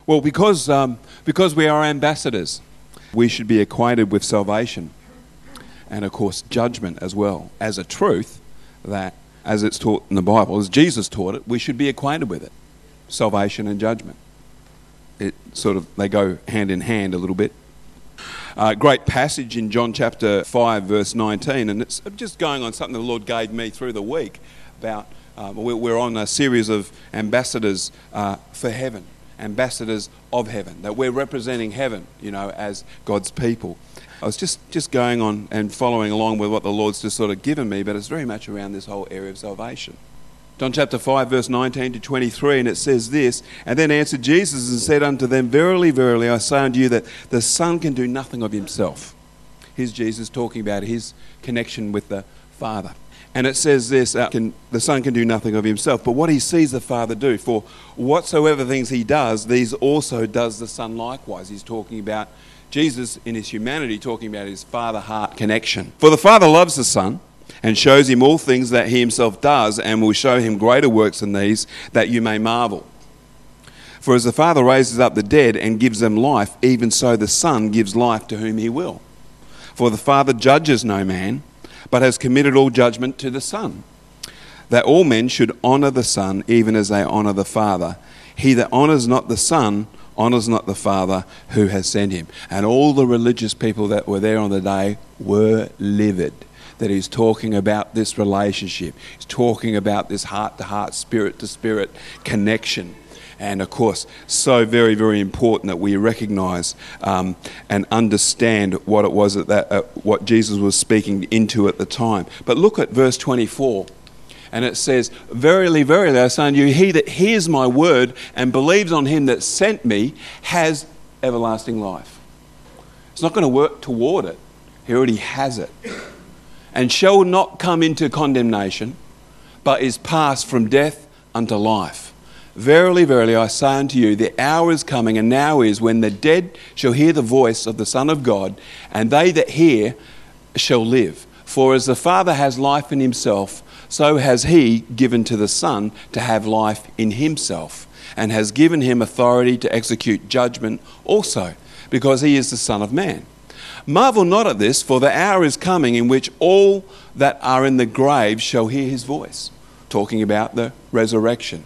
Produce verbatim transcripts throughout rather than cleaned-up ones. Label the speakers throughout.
Speaker 1: Well, because um, because we are ambassadors, we should be acquainted with salvation and, of course, judgment as well, as a truth that, as it's taught in the Bible, as Jesus taught it, we should be acquainted with it, salvation and judgment. It sort of, they go hand in hand a little bit. Uh, great passage in John chapter five, verse nineteen, and it's just going on something the Lord gave me through the week about, uh, we're on a series of ambassadors uh, for heaven. Ambassadors of heaven, that we're representing heaven, you know, as God's people. I was just, just going on and following along with what the Lord's just sort of given me, but it's very much around this whole area of salvation. John chapter five, verse nineteen to twenty-three, and it says this, "And then answered Jesus and said unto them, Verily, verily, I say unto you that the Son can do nothing of himself." Here's Jesus talking about his connection with the Father. And it says this, uh, can, the Son can do nothing of himself, but what he sees the Father do. For whatsoever things he does, these also does the Son likewise. He's talking about Jesus in his humanity, talking about his Father-heart connection. For the Father loves the Son and shows him all things that he himself does, and will show him greater works than these, that you may marvel. For as the Father raises up the dead and gives them life, even so the Son gives life to whom he will. For the Father judges no man, but has committed all judgment to the Son, that all men should honour the Son even as they honour the Father. He that honours not the Son honours not the Father who has sent him. And all the religious people that were there on the day were livid that he's talking about this relationship. He's talking about this heart-to-heart, spirit-to-spirit connection. And of course, so very, very important that we recognise um, and understand what it was that, that uh, what Jesus was speaking into at the time. But look at verse twenty-four, and it says, "Verily, verily, I say unto you, he that hears my word and believes on him that sent me has everlasting life." It's not going to work toward it; he already has it, and shall not come into condemnation, but is passed from death unto life. Verily, verily, I say unto you, the hour is coming, and now is, when the dead shall hear the voice of the Son of God, and they that hear shall live. For as the Father has life in himself, so has he given to the Son to have life in himself, and has given him authority to execute judgment also, because he is the Son of Man. Marvel not at this, for the hour is coming in which all that are in the grave shall hear his voice. Talking about the resurrection.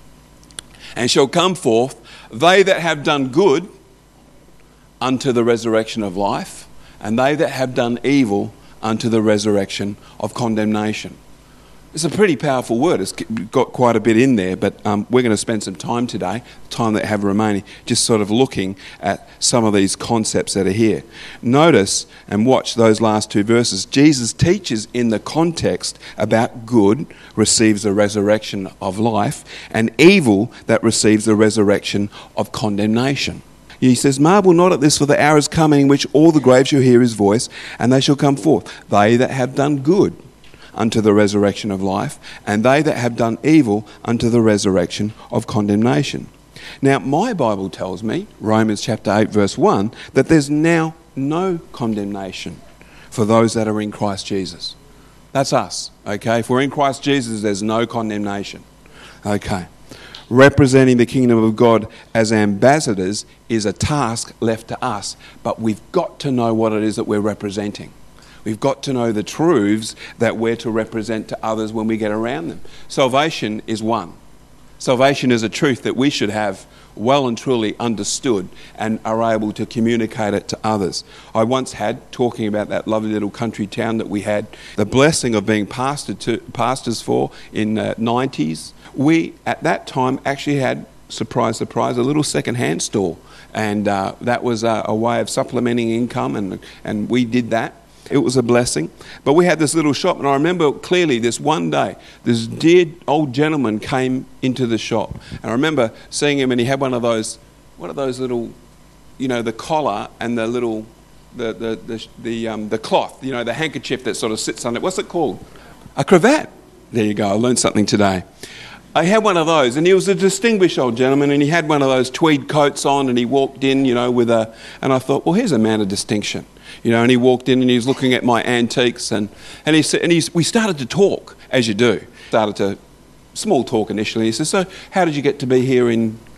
Speaker 1: And shall come forth, they that have done good unto the resurrection of life, and they that have done evil unto the resurrection of condemnation. It's a pretty powerful word. It's got quite a bit in there, but um, we're going to spend some time today, time that have remaining, just sort of looking at some of these concepts that are here. Notice and watch those last two verses. Jesus teaches in the context about good receives the resurrection of life, and evil that receives the resurrection of condemnation. He says, "Marvel not at this, for the hour is coming in which all the graves shall hear his voice, and they shall come forth, they that have done good unto the resurrection of life, and they that have done evil unto the resurrection of condemnation." Now, my Bible tells me, Romans chapter eight, verse one, that there's now no condemnation for those that are in Christ Jesus. That's us, okay? If we're in Christ Jesus, there's no condemnation, okay? Representing the kingdom of God as ambassadors is a task left to us, but we've got to know what it is that we're representing. We've got to know the truths that we're to represent to others when we get around them. Salvation is one. Salvation is a truth that we should have well and truly understood and are able to communicate it to others. I once had, talking about that lovely little country town that we had, the blessing of being pastored to, pastors for in the nineties. We, at that time, actually had, surprise, surprise, a little second-hand store. And uh, that was a, a way of supplementing income, and and we did that. It was a blessing. But we had this little shop, and I remember clearly this one day, this dear old gentleman came into the shop. And I remember seeing him, and he had one of those, what are those little, you know, the collar and the little, the the the the, um, the cloth, you know, the handkerchief that sort of sits on it. What's it called? A cravat. There you go. I learned something today. I had one of those, and he was a distinguished old gentleman, and he had one of those tweed coats on, and he walked in, you know, with a, and I thought, well, here's a man of distinction. You know, and he walked in and he was looking at my antiques, and, and he said, and he's, we started to talk, as you do. Started to small talk initially. He said, "So how did you get to be here in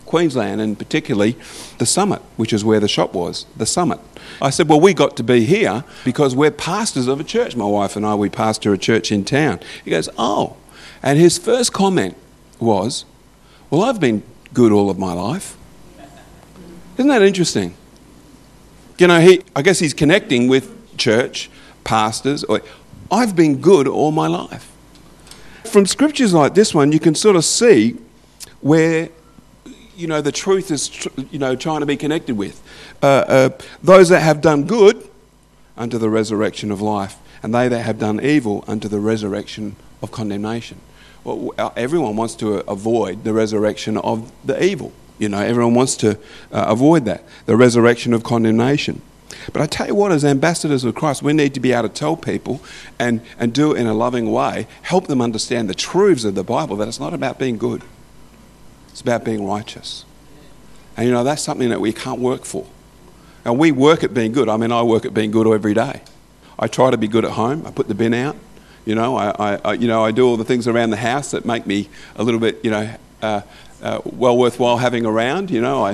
Speaker 1: Queensland, and particularly the Summit, which is where the shop was, the Summit. I said, well, we got to be here because we're pastors of a church. My wife and I, we pastor a church in town. He goes, oh. And his first comment was, well, I've been good all of my life. Isn't that interesting? You know, he, I guess he's connecting with church, pastors. Or, I've been good all my life. From scriptures like this one, you can sort of see where, you know, the truth is, tr- you know, trying to be connected with. Uh, uh, those that have done good unto the resurrection of life, and they that have done evil unto the resurrection of condemnation. Well, everyone wants to avoid the resurrection of the evil. You know, everyone wants to uh, avoid that, the resurrection of condemnation. But I tell you what, as ambassadors of Christ, we need to be able to tell people and, and do it in a loving way, help them understand the truths of the Bible, that it's not about being good. It's about being righteous. And, you know, that's something that we can't work for. And we work at being good. I mean, I work at being good every day. I try to be good at home. I put the bin out. You know, I, I, I you know, I do all the things around the house that make me a little bit, you know, uh, uh, well worthwhile having around. You know, I,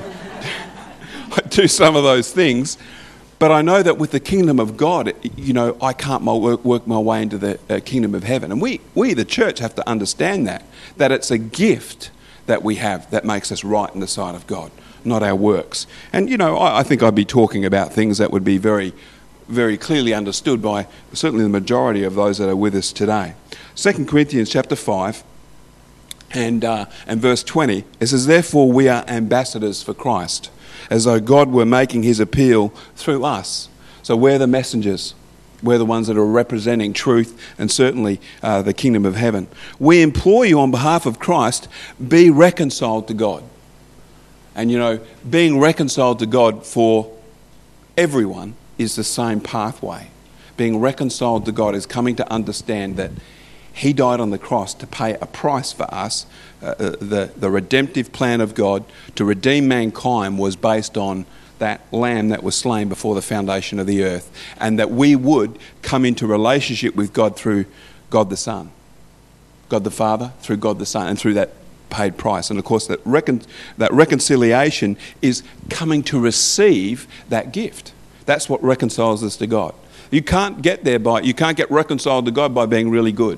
Speaker 1: I do some of those things. But I know that with the kingdom of God, you know, I can't work, work my way into the uh, kingdom of heaven. And we, we, the church, have to understand that, that it's a gift that we have that makes us right in the sight of God, not our works. And, you know, I, I think I'd be talking about things that would be very, very clearly understood by certainly the majority of those that are with us today. Second Corinthians chapter five and, uh, and verse twenty, it says, therefore we are ambassadors for Christ, as though God were making his appeal through us. So we're the messengers. We're the ones that are representing truth and certainly uh, the kingdom of heaven. We implore you on behalf of Christ, be reconciled to God. And, you know, being reconciled to God for everyone is the same pathway. Being reconciled to God is coming to understand that he died on the cross to pay a price for us. Uh, the, the redemptive plan of God to redeem mankind was based on that lamb that was slain before the foundation of the earth, and that we would come into relationship with God through God the Son. God the Father, through God the Son, and through that paid price. And of course that, recon- that reconciliation is coming to receive that gift. That's what reconciles us to God. You can't get there by, you can't get reconciled to God by being really good.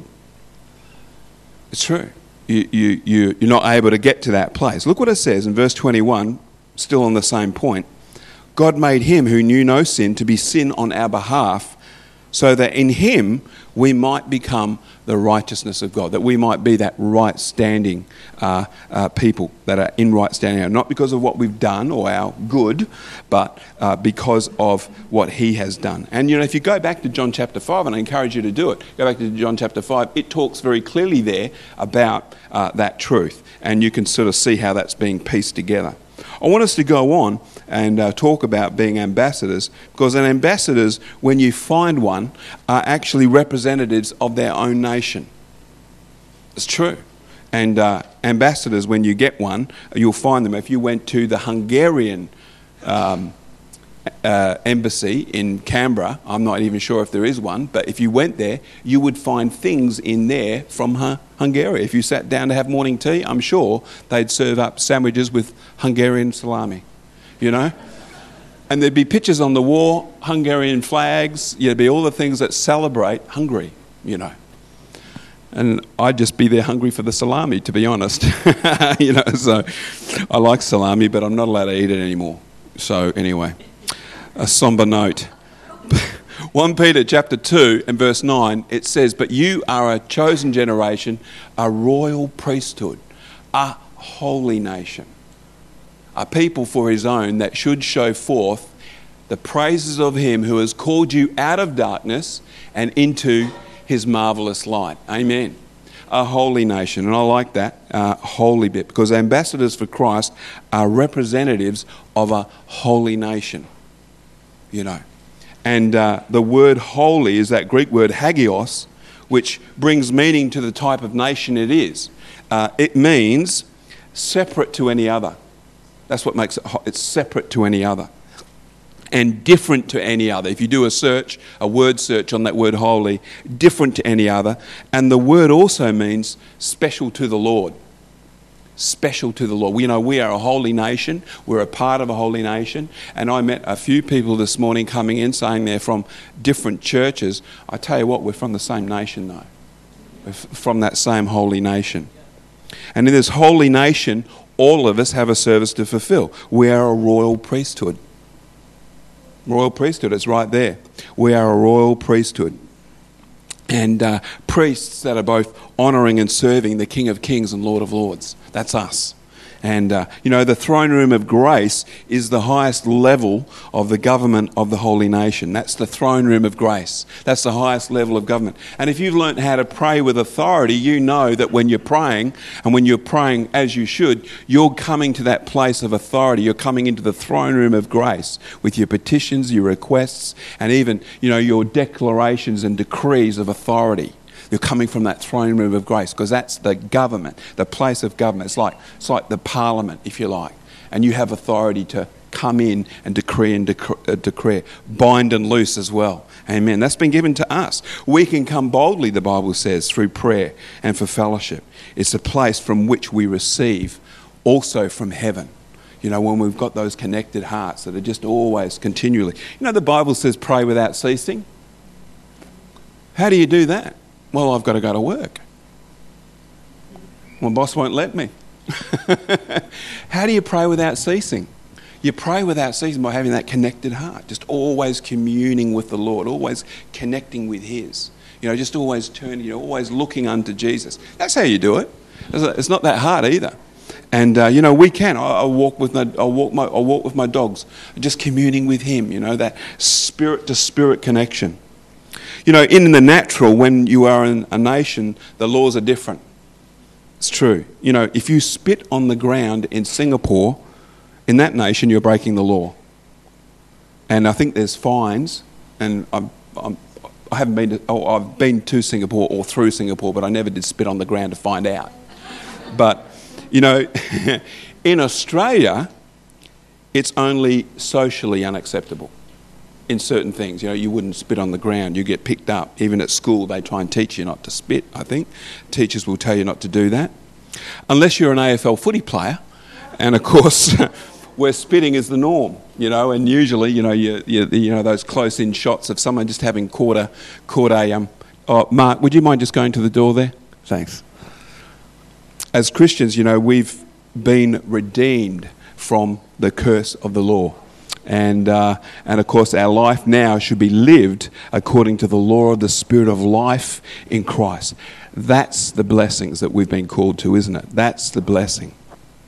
Speaker 1: It's true. You, you, you, you're not able to get to that place. Look what it says in verse twenty-one, still on the same point. God made him who knew no sin to be sin on our behalf, so that in him we might become the righteousness of God, that we might be that right standing uh, uh, people that are in right standing, not because of what we've done or our good, but uh, because of what he has done. And, you know, if you go back to John chapter five, and I encourage you to do it, go back to John chapter five, it talks very clearly there about uh, that truth, and you can sort of see how that's being pieced together. I want us to go on and uh, talk about being ambassadors, because an ambassadors, when you find one, are actually representatives of their own nation. It's true. And uh, ambassadors, when you get one, you'll find them. If you went to the Hungarian um, uh, embassy in Canberra, I'm not even sure if there is one, but if you went there, you would find things in there from uh, Hungary. If you sat down to have morning tea, I'm sure they'd serve up sandwiches with Hungarian salami, you know? And there'd be pictures on the wall, Hungarian flags, there'd be all the things that celebrate Hungary, you know. And I'd just be there hungry for the salami, to be honest. You know, so I like salami, but I'm not allowed to eat it anymore. So anyway, a somber note. First Peter chapter two and verse nine, it says, but you are a chosen generation, a royal priesthood, a holy nation, a people for his own, that should show forth the praises of him who has called you out of darkness and into his marvellous light. Amen. A holy nation. And I like that uh, holy bit, because ambassadors for Christ are representatives of a holy nation, you know. And uh, the word holy is that Greek word hagios, which brings meaning to the type of nation it is. Uh, it means separate to any other. That's what makes it, it's separate to any other. And different to any other. If you do a search, a word search on that word holy, different to any other. And the word also means special to the Lord. special to the Lord. We, you know, we are a holy nation. We're a part of a holy nation. And I met a few people this morning coming in saying they're from different churches. I tell you what, we're from the same nation though. We're f- from that same holy nation. And in this holy nation, all of us have a service to fulfill. We are a royal priesthood. Royal priesthood, it's right there. We are a royal priesthood. And uh, priests that are both honouring and serving the King of Kings and Lord of Lords. That's us. And, uh, you know, the throne room of grace is the highest level of the government of the holy nation. That's the throne room of grace. That's the highest level of government. And if you've learnt how to pray with authority, you know that when you're praying, and when you're praying as you should, you're coming to that place of authority. You're coming into the throne room of grace with your petitions, your requests, and even, you know, your declarations and decrees of authority. You're coming from that throne room of grace, because that's the government, the place of government. It's like it's like the parliament, if you like. And you have authority to come in and decree and dec- uh, declare, bind and loose as well. Amen. That's been given to us. We can come boldly, the Bible says, through prayer and for fellowship. It's a place from which we receive also from heaven. You know, when we've got those connected hearts that are just always continually. You know, the Bible says pray without ceasing. How do you do that? Well, I've got to go to work. My boss won't let me. How do you pray without ceasing? You pray without ceasing by having that connected heart, just always communing with the Lord, always connecting with His. You know, just always turning, you know, always looking unto Jesus. That's how you do it. It's not that hard either. And uh, you know, we can. I, I walk with my, I walk my, I walk with my dogs, just communing with Him. You know, that spirit to spirit connection. You know, in the natural, when you are in a nation, the laws are different. It's true. You know, if you spit on the ground in Singapore, in that nation, you're breaking the law. And I think there's fines. And I'm, I'm, I haven't been to, oh, I've been to Singapore or through Singapore, but I never did spit on the ground to find out. But, you know, in Australia, it's only socially unacceptable. In certain things, you know, you wouldn't spit on the ground. You get picked up. Even at school, they try and teach you not to spit, I think. Teachers will tell you not to do that. Unless you're an A F L footy player. And, of course, where spitting is the norm, you know, and usually, you know, you, you, you know, those close-in shots of someone just having caught a, caught a, um, oh, Mark, would you mind just going to the door there? Thanks. As Christians, you know, we've been redeemed from the curse of the law. And, uh, and of course, our life now should be lived according to the law of the Spirit of life in Christ. That's the blessings that we've been called to, isn't it? That's the blessing.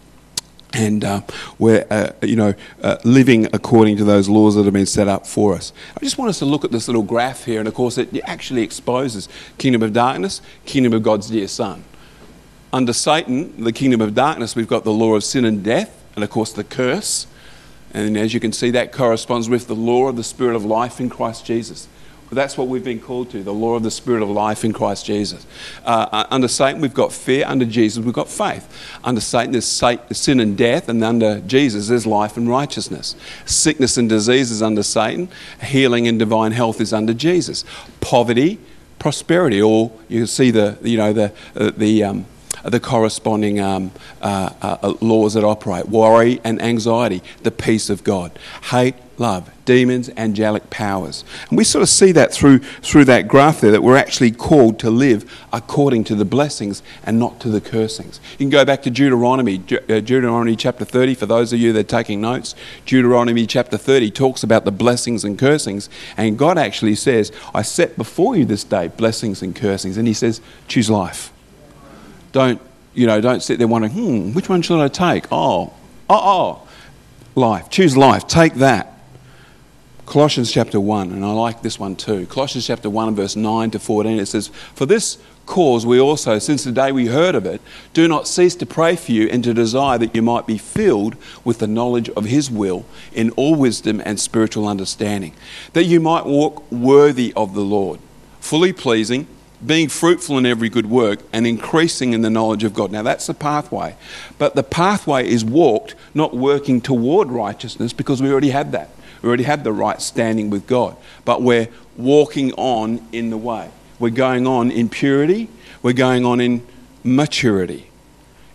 Speaker 1: And uh, we're, uh, you know, uh, living according to those laws that have been set up for us. I just want us to look at this little graph here, and of course, it actually exposes kingdom of darkness, kingdom of God's dear Son. Under Satan, the kingdom of darkness, we've got the law of sin and death, and of course, the curse. And as you can see, that corresponds with the law of the Spirit of life in Christ Jesus. That's what we've been called to, the law of the Spirit of life in Christ Jesus. Uh, under Satan, we've got fear. Under Jesus, we've got faith. Under Satan, there's sin and death. And under Jesus, there's life and righteousness. Sickness and disease is under Satan. Healing and divine health is under Jesus. Poverty, prosperity, or you can see the, you know, the, uh, the, um, the corresponding um, uh, uh, laws that operate. Worry and anxiety, the peace of God. Hate, love, demons, angelic powers. And we sort of see that through through that graph there, that we're actually called to live according to the blessings and not to the cursings. You can go back to Deuteronomy, De- uh, Deuteronomy chapter thirty, for those of you that are taking notes. Deuteronomy chapter thirty talks about the blessings and cursings, and God actually says, I set before you this day blessings and cursings, and He says, choose life. Don't, you know, don't sit there wondering, hmm, which one should I take? Oh, oh, oh, life. Choose life. Take that. Colossians chapter one, and I like this one too. Colossians chapter one and verse nine to fourteen, it says, for this cause we also, since the day we heard of it, do not cease to pray for you and to desire that you might be filled with the knowledge of His will in all wisdom and spiritual understanding, that you might walk worthy of the Lord, fully pleasing, being fruitful in every good work and increasing in the knowledge of God. Now that's the pathway. But the pathway is walked, not working toward righteousness, because we already had that. We already had the right standing with God. But we're walking on in the way. We're going on in purity. We're going on in maturity.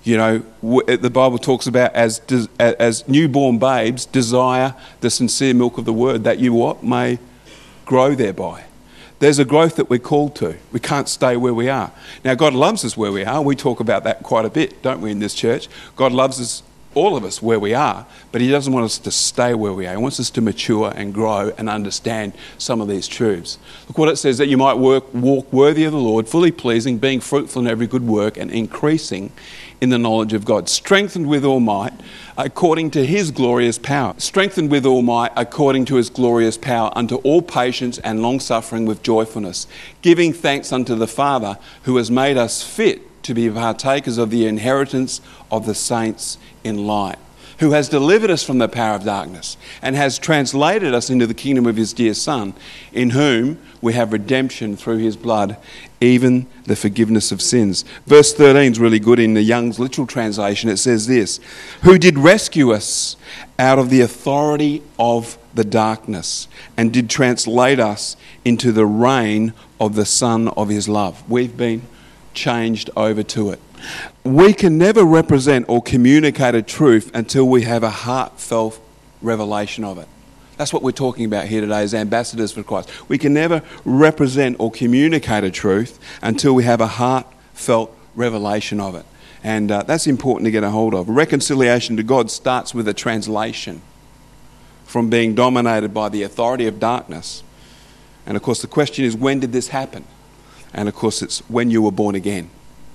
Speaker 1: You know, w- the Bible talks about as des- as newborn babes desire the sincere milk of the word, that you what may grow thereby. There's a growth that we're called to. We can't stay where we are. Now, God loves us where we are. We talk about that quite a bit, don't we, in this church? God loves us, all of us, where we are, but he doesn't want us to stay where we are. He wants us to mature and grow and understand some of these truths. Look what it says, that you might work, walk worthy of the Lord, fully pleasing, being fruitful in every good work and increasing in the knowledge of God, strengthened with all might according to his glorious power. Strengthened with all might according to his glorious power unto all patience and long-suffering with joyfulness, giving thanks unto the Father who has made us fit to be partakers of the inheritance of the saints in light, who has delivered us from the power of darkness and has translated us into the kingdom of his dear Son, in whom we have redemption through his blood, even the forgiveness of sins. Verse thirteen is really good in the Young's literal translation. It says this, who did rescue us out of the authority of the darkness and did translate us into the reign of the Son of his love. We've been changed over to it. We can never represent or communicate a truth until we have a heartfelt revelation of it. That's what we're talking about here today as ambassadors for Christ. We can never represent or communicate a truth until we have a heartfelt revelation of it. And uh, that's important to get a hold of. Reconciliation to God starts with a translation from being dominated by the authority of darkness. And of course the question is, when did this happen? And of course it's when you were born again.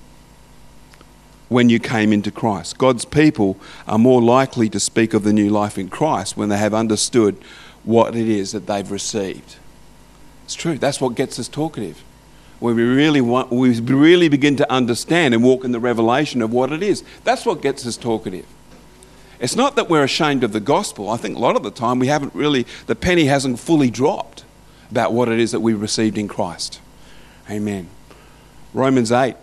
Speaker 1: When you came into Christ. God's people are more likely to speak of the new life in Christ when they have understood what it is that they've received. It's true. That's what gets us talkative. When we really want, we really begin to understand and walk in the revelation of what it is. That's what gets us talkative. It's not that we're ashamed of the gospel. I think a lot of the time we haven't really, the penny hasn't fully dropped about what it is that we received in Christ. Amen. Romans eight.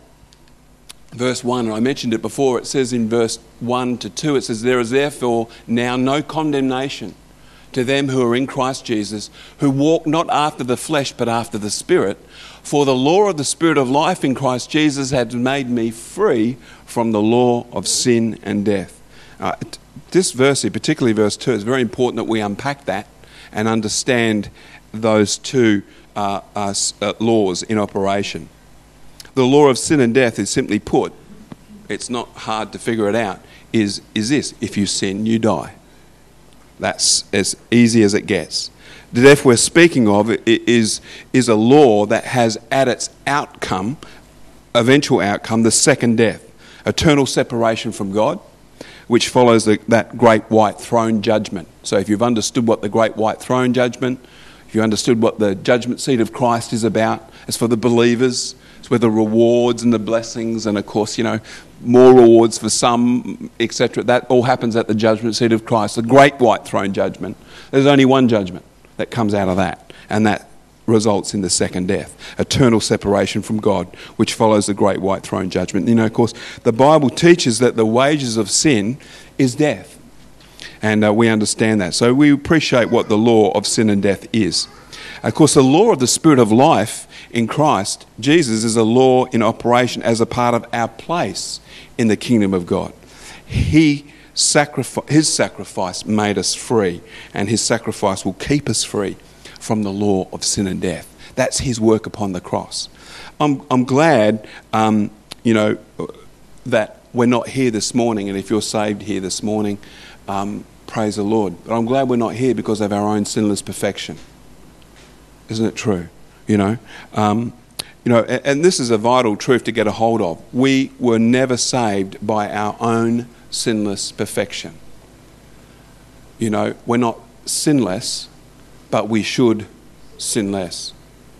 Speaker 1: Verse one, and I mentioned it before, it says in verse one to two, it says, there is therefore now no condemnation to them who are in Christ Jesus, who walk not after the flesh but after the Spirit. For the law of the Spirit of life in Christ Jesus has made me free from the law of sin and death. Uh, this verse here, particularly verse two, is very important that we unpack that and understand those two uh, uh, uh, laws in operation. The law of sin and death is simply put, it's not hard to figure it out, is, is this: if you sin, you die. That's as easy as it gets. The death we're speaking of is, is a law that has at its outcome, eventual outcome, the second death, eternal separation from God, which follows the, that great white throne judgment. So if you've understood what the great white throne judgment, if you understood what the judgment seat of Christ is about, it's for the believers. It's where the rewards and the blessings and, of course, you know, more rewards for some, et cetera. That all happens at the judgment seat of Christ, the great white throne judgment. There's only one judgment that comes out of that, and that results in the second death, eternal separation from God, which follows the great white throne judgment. You know, of course, the Bible teaches that the wages of sin is death, and uh, we understand that. So we appreciate what the law of sin and death is. Of course, the law of the Spirit of life in Christ Jesus is a law in operation as a part of our place in the kingdom of God. He sacrifice, his sacrifice made us free, and his sacrifice will keep us free from the law of sin and death. That's his work upon the cross. I'm, I'm glad, um, you know, that we're not here this morning, and if you're saved here this morning, um, praise the Lord. But I'm glad we're not here because of our own sinless perfection. Isn't it true? You know, um, you know, and, and this is a vital truth to get a hold of. We were never saved by our own sinless perfection. You know, we're not sinless, but we should sin less.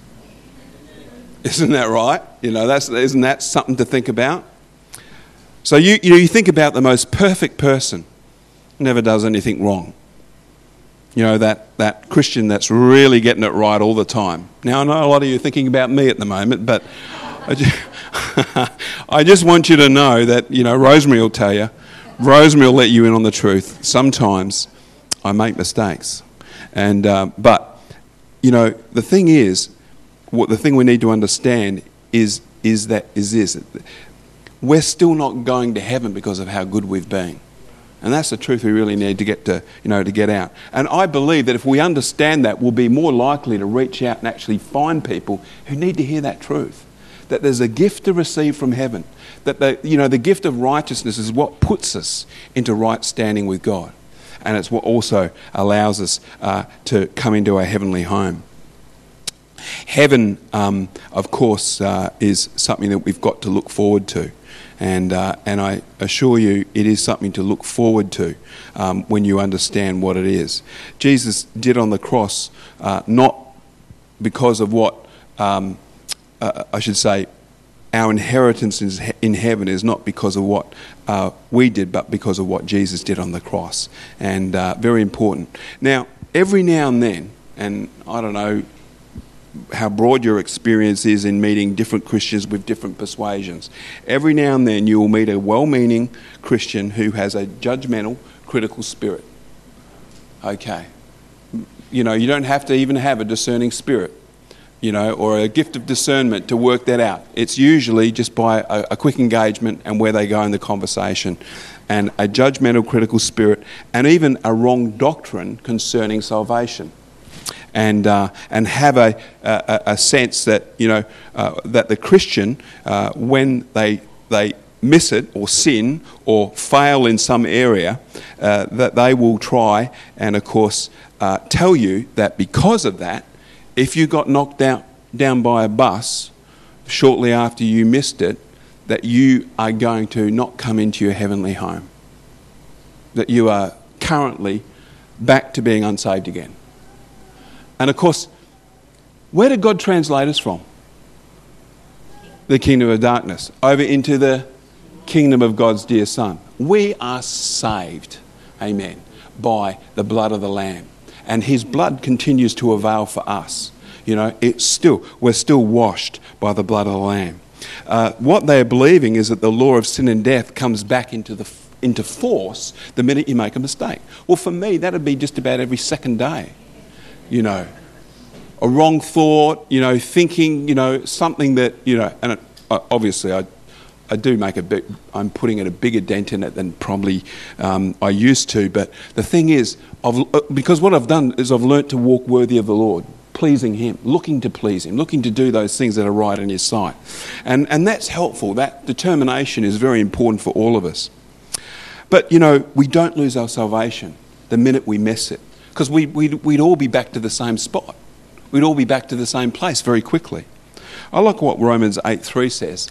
Speaker 1: Isn't that right? You know, that's isn't that something to think about? So you you know, you think about the most perfect person, never does anything wrong. You know, that, that Christian that's really getting it right all the time. Now, I know a lot of you are thinking about me at the moment, but I just, I just want you to know that, you know, Rosemary will tell you, Rosemary will let you in on the truth. Sometimes I make mistakes. And uh, but, you know, the thing is, what the thing we need to understand is, is that is this. we're still not going to heaven because of how good we've been. And that's the truth we really need to get to, you know, to get out. And I believe that if we understand that, we'll be more likely to reach out and actually find people who need to hear that truth. That there's a gift to receive from heaven. That the, you know, the gift of righteousness is what puts us into right standing with God. And it's what also allows us uh, to come into our heavenly home. Heaven, um, of course, uh, is something that we've got to look forward to. And uh, and I assure you, it is something to look forward to um, when you understand what it is. Jesus did on the cross, uh, not because of what, um, uh, I should say, our inheritance in heaven is not because of what uh, we did, but because of what Jesus did on the cross. And uh, very important. Now, every now and then, and I don't know how broad your experience is in meeting different Christians with different persuasions. Every now and then you will meet a well-meaning Christian who has a judgmental, critical spirit. Okay. You know, you don't have to even have a discerning spirit, you know, or a gift of discernment to work that out. It's usually just by a, a quick engagement and where they go in the conversation. And a judgmental, critical spirit, and even a wrong doctrine concerning salvation. And uh, and have a, a a sense that, you know, uh, that the Christian, uh, when they they miss it or sin or fail in some area, uh, that they will try and, of course, uh, tell you that because of that, if you got knocked out down by a bus shortly after you missed it, that you are going to not come into your heavenly home. That you are currently back to being unsaved again. And of course, where did God translate us from? The kingdom of darkness. Over into the kingdom of God's dear Son. We are saved, amen, by the blood of the Lamb. And his blood continues to avail for us. You know, it's still, we're still washed by the blood of the Lamb. Uh, what they're believing is that the law of sin and death comes back into the into force the minute you make a mistake. Well, for me, that would be just about every second day. You know, a wrong thought, you know, thinking, you know, something that, you know, and it, obviously I I do make a bit, I'm putting in a bigger dent in it than probably um, I used to. But the thing is, I've, because what I've done is I've learnt to walk worthy of the Lord, pleasing him, looking to please him, looking to do those things that are right in his sight. And, and that's helpful. That determination is very important for all of us. But, you know, we don't lose our salvation the minute we miss it. Because we, we'd, we'd all be back to the same spot. We'd all be back to the same place very quickly. I like what Romans eight three says.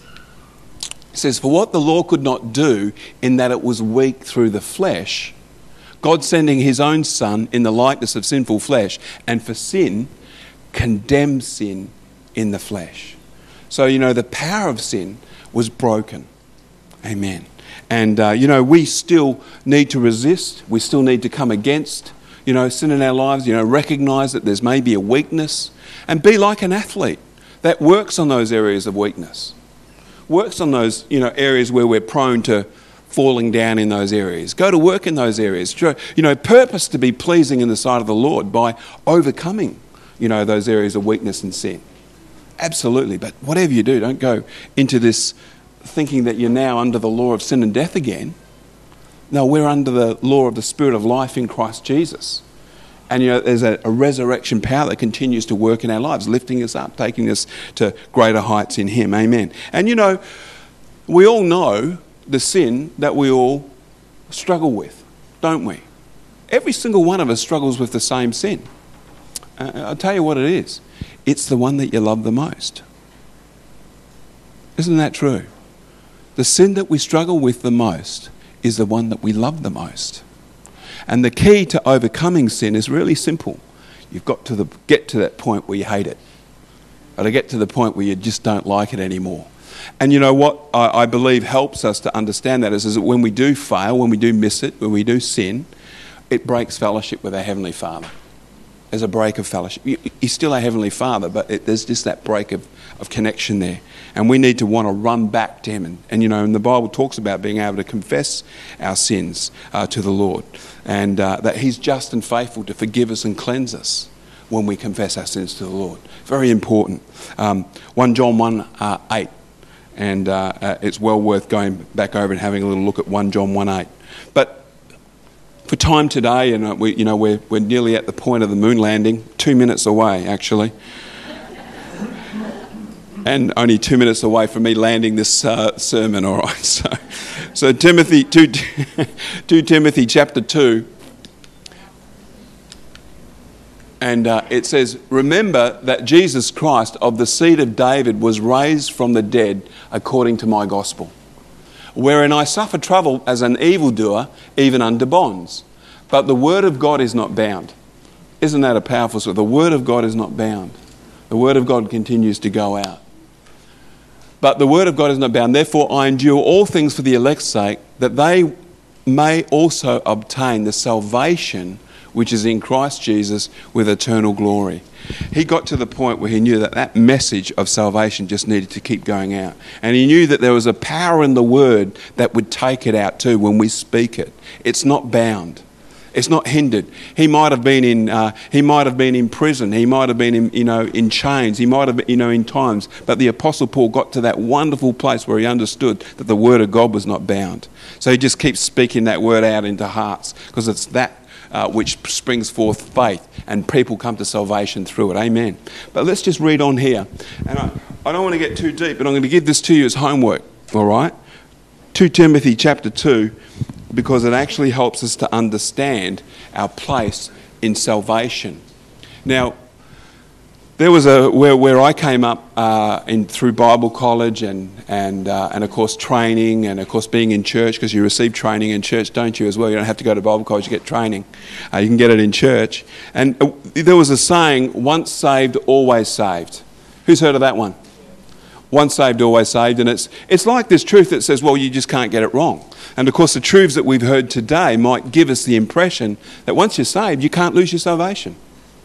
Speaker 1: It says, for what the law could not do in that it was weak through the flesh, God sending his own Son in the likeness of sinful flesh, and for sin, condemned sin in the flesh. So, you know, the power of sin was broken. Amen. And, uh, you know, we still need to resist. We still need to come against you know, sin in our lives, you know, recognise that there's maybe a weakness and be like an athlete that works on those areas of weakness. Works on those, you know, areas where we're prone to falling down in those areas. Go to work in those areas. You know, purpose to be pleasing in the sight of the Lord by overcoming, you know, those areas of weakness and sin. Absolutely. But whatever you do, don't go into this thinking that you're now under the law of sin and death again. No, we're under the law of the Spirit of life in Christ Jesus. And, you know, there's a, a resurrection power that continues to work in our lives, lifting us up, taking us to greater heights in him. Amen. And, you know, we all know the sin that we all struggle with, don't we? Every single one of us struggles with the same sin. Uh, I'll tell you what it is. It's the one that you love the most. Isn't that true? The sin that we struggle with the most is the one that we love the most. And the key to overcoming sin is really simple. You've got to the, get to that point where you hate it. Or to get to the point where you just don't like it anymore. And you know what I, I believe helps us to understand that is, is that when we do fail, when we do miss it, when we do sin, it breaks fellowship with our Heavenly Father. There's a break of fellowship. He's still our Heavenly Father, but it, there's just that break of, of connection there. And we need to want to run back to him. And, and you know, and the Bible talks about being able to confess our sins uh, to the Lord. And uh, that he's just and faithful to forgive us and cleanse us when we confess our sins to the Lord. Very important. Um, First John one uh, eight And uh, uh, it's well worth going back over and having a little look at First John one eight. But for time today, and uh, we, you know, we're, we're nearly at the point of the moon landing, two minutes away actually. And only two minutes away from me landing this uh, sermon, all right. So, so Timothy, two, two Timothy chapter two, and uh, it says, "Remember that Jesus Christ of the seed of David was raised from the dead according to my gospel, wherein I suffer trouble as an evildoer, even under bonds. But the word of God is not bound." Isn't that a powerful story? The word of God is not bound. The word of God continues to go out. But the word of God is not bound. Therefore I endure all things for the elect's sake, that they may also obtain the salvation which is in Christ Jesus with eternal glory. He got to the point where he knew that that message of salvation just needed to keep going out. And he knew that there was a power in the word that would take it out too when we speak it. It's not bound. It's not hindered. He might have been in. Uh, he might have been in prison. He might have been in, you know, in chains. He might have been, you know, in times. But the Apostle Paul got to that wonderful place where he understood that the word of God was not bound. So he just keeps speaking that word out into hearts, because it's that uh, which springs forth faith, and people come to salvation through it. Amen. But let's just read on here, and I, I don't want to get too deep, but I'm going to give this to you as homework. All right, Second Timothy chapter two. Because it actually helps us to understand our place in salvation. Now, there was a where where I came up uh, in through Bible college and and uh, and of course training, and of course being in church, because you receive training in church, don't you, as well? You don't have to go to Bible college to get training. Uh, you can get it in church. And uh, there was a saying: "Once saved, always saved." Who's heard of that one? Once saved, always saved. And it's it's like this truth that says, well, you just can't get it wrong. And of course the truths that we've heard today might give us the impression that once you're saved, you can't lose your salvation.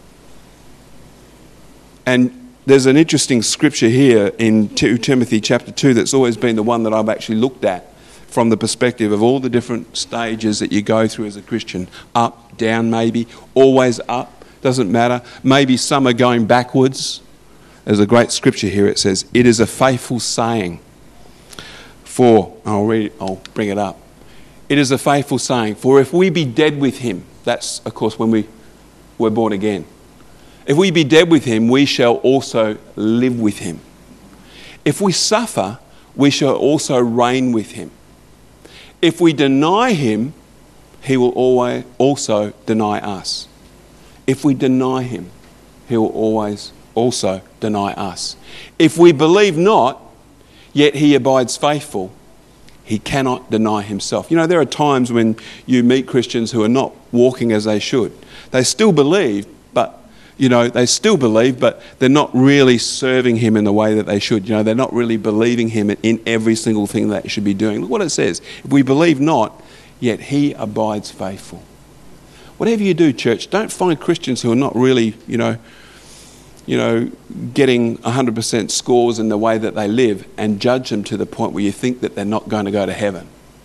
Speaker 1: And there's an interesting scripture here in Second Timothy chapter two that's always been the one that I've actually looked at from the perspective of all the different stages that you go through as a Christian. Up, down maybe, always up, doesn't matter. Maybe some are going backwards. There's a great scripture here. It says, "It is a faithful saying for," I'll read it, I'll bring it up. "It is a faithful saying, for if we be dead with him," that's of course when we were born again. "If we be dead with him, we shall also live with him. If we suffer, we shall also reign with him. If we deny him, he will always also deny us. If we deny him, he will always also deny us. If we believe not, yet he abides faithful. He cannot deny himself." You know, there are times when you meet Christians who are not walking as they should. They still believe, but, you know, they still believe, but they're not really serving him in the way that they should. You know, they're not really believing him in every single thing that they should be doing. Look what it says. If we believe not, yet he abides faithful. Whatever you do, church, don't find Christians who are not really, you know, you know, getting one hundred percent scores in the way that they live and judge them to the point where you think that they're not going to go to heaven.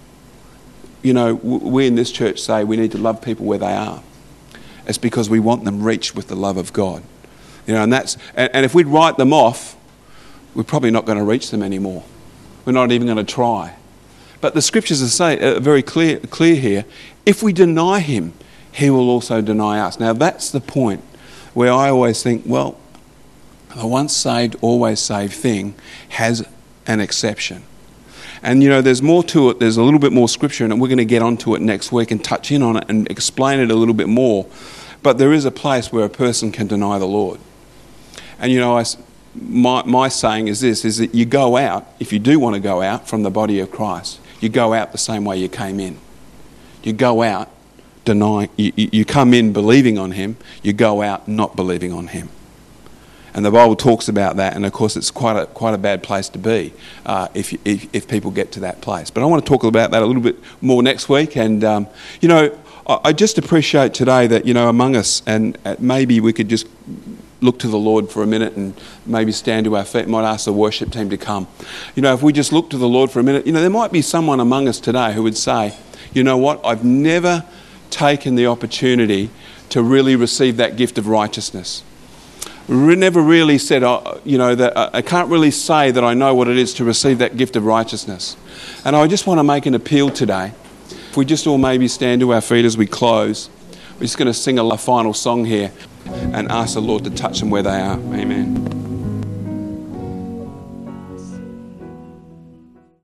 Speaker 1: You know, we in this church say we need to love people where they are. It's because we want them reached with the love of God. You know, and that's, and, and if we'd write them off, we're probably not going to reach them anymore. We're not even going to try. But the scriptures are, say, are very clear, clear here. If we deny him, he will also deny us. Now that's the point where I always think, well, the once saved, always saved thing has an exception. And, you know, there's more to it. There's a little bit more scripture in it. We're going to get onto it next week and touch in on it and explain it a little bit more. But there is a place where a person can deny the Lord. And, you know, I, my, my saying is this, is that you go out, if you do want to go out from the body of Christ, you go out the same way you came in. You go out denying, you, you come in believing on him, you go out not believing on him. And the Bible talks about that, and of course it's quite a quite a bad place to be uh, if, if if people get to that place. But I want to talk about that a little bit more next week. And um, you know, I, I just appreciate today that, you know, among us, and maybe we could just look to the Lord for a minute and maybe stand to our feet. Might ask the worship team to come. You know, if we just look to the Lord for a minute, you know, there might be someone among us today who would say, you know what, I've never taken the opportunity to really receive that gift of righteousness. re- never really said, oh, you know, that I can't really say that I know what it is to receive that gift of righteousness. And I just want to make an appeal today. If we just all maybe stand to our feet as we close, we're just going to sing a final song here and ask the Lord to touch them where they are. Amen.